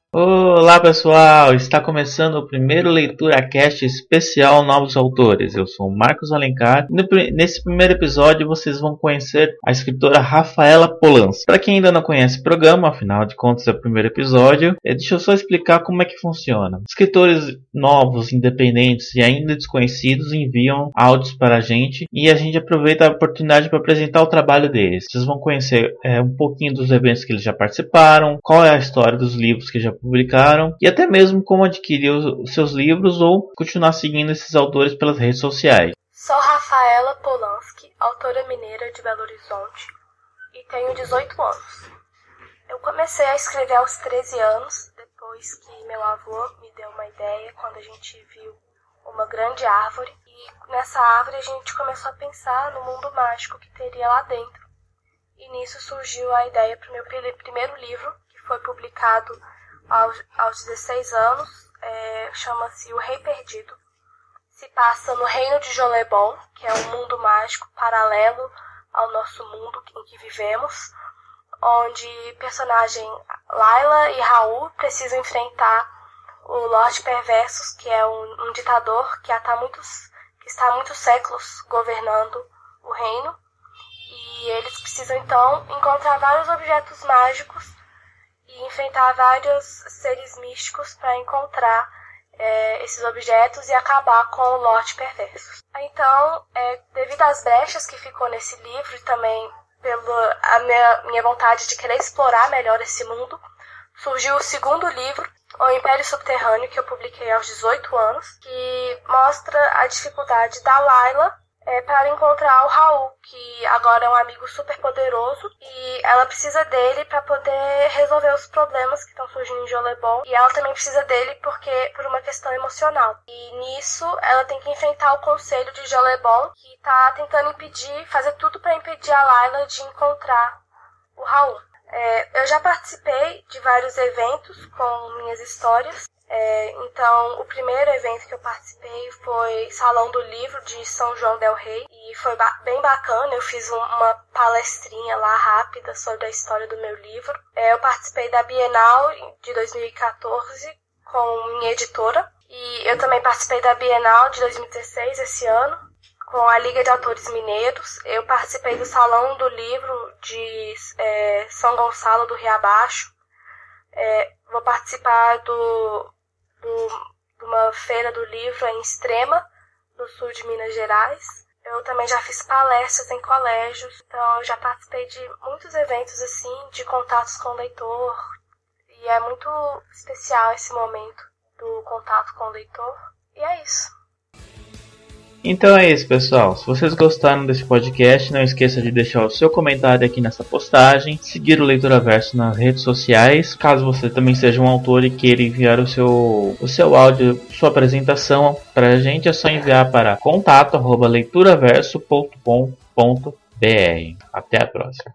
Olá pessoal, está começando o primeiro LeituraCast especial Novos Autores. Eu sou o Marcos Alencar e nesse primeiro episódio vocês vão conhecer a escritora Rafaela Polansky. Para quem ainda não conhece o programa, afinal de contas é o primeiro episódio, deixa eu só explicar como é que funciona. Escritores novos, independentes e ainda desconhecidos enviam áudios para a gente e a gente aproveita a oportunidade para apresentar o trabalho deles. Vocês vão conhecer um pouquinho dos eventos que eles já participaram, qual é a história dos livros que já publicaram e até mesmo como adquirir os seus livros ou continuar seguindo esses autores pelas redes sociais. Sou Rafaela Polansky, autora mineira de Belo Horizonte e tenho 18 anos. Eu comecei a escrever aos 13 anos, depois que meu avô me deu uma ideia quando a gente viu uma grande árvore e nessa árvore a gente começou a pensar no mundo mágico que teria lá dentro. E nisso surgiu a ideia para o meu primeiro livro, que foi publicado aos 16 anos, chama-se O Rei Perdido. Se passa no reino de Jolebon, que é um mundo mágico paralelo ao nosso mundo em que vivemos, onde personagem Layla e Raul precisam enfrentar o Lorde Perversus, que é um ditador que está há muitos séculos governando o reino. E eles precisam então encontrar vários objetos mágicos e enfrentar vários seres místicos para encontrar esses objetos e acabar com o Lorde Perversus. Então, devido às brechas que ficou nesse livro e também pela minha vontade de querer explorar melhor esse mundo, surgiu o segundo livro, O Império Subterrâneo, que eu publiquei aos 18 anos, que mostra a dificuldade da Layla para encontrar o Raul, que agora é um amigo super poderoso, e ela precisa dele para poder resolver os problemas que estão surgindo em Jolebon, e ela também precisa dele por uma questão emocional. E nisso ela tem que enfrentar o conselho de Jolebon, que está tentando fazer tudo para impedir a Layla de encontrar o Raul. Eu já participei de vários eventos com minhas histórias. Então, o primeiro evento que eu participei foi Salão do Livro de São João del Rei e foi bem bacana. Eu fiz uma palestrinha lá rápida sobre a história do meu livro. Eu participei da Bienal de 2014 com minha editora e eu também participei da Bienal de 2016 esse ano com a Liga de Autores Mineiros. Eu participei do Salão do Livro de São Gonçalo do Riabaixo. Vou participar de uma feira do livro em Extrema, no sul de Minas Gerais. Eu também já fiz palestras em colégios, então eu já participei de muitos eventos assim, de contatos com o leitor, e é muito especial esse momento do contato com o leitor, e é isso. Então é isso, pessoal. Se vocês gostaram desse podcast, não esqueça de deixar o seu comentário aqui nessa postagem, seguir o LeituraVerso nas redes sociais. Caso você também seja um autor e queira enviar o seu áudio, sua apresentação para a gente, é só enviar para contato@leituraverso.com.br. Até a próxima.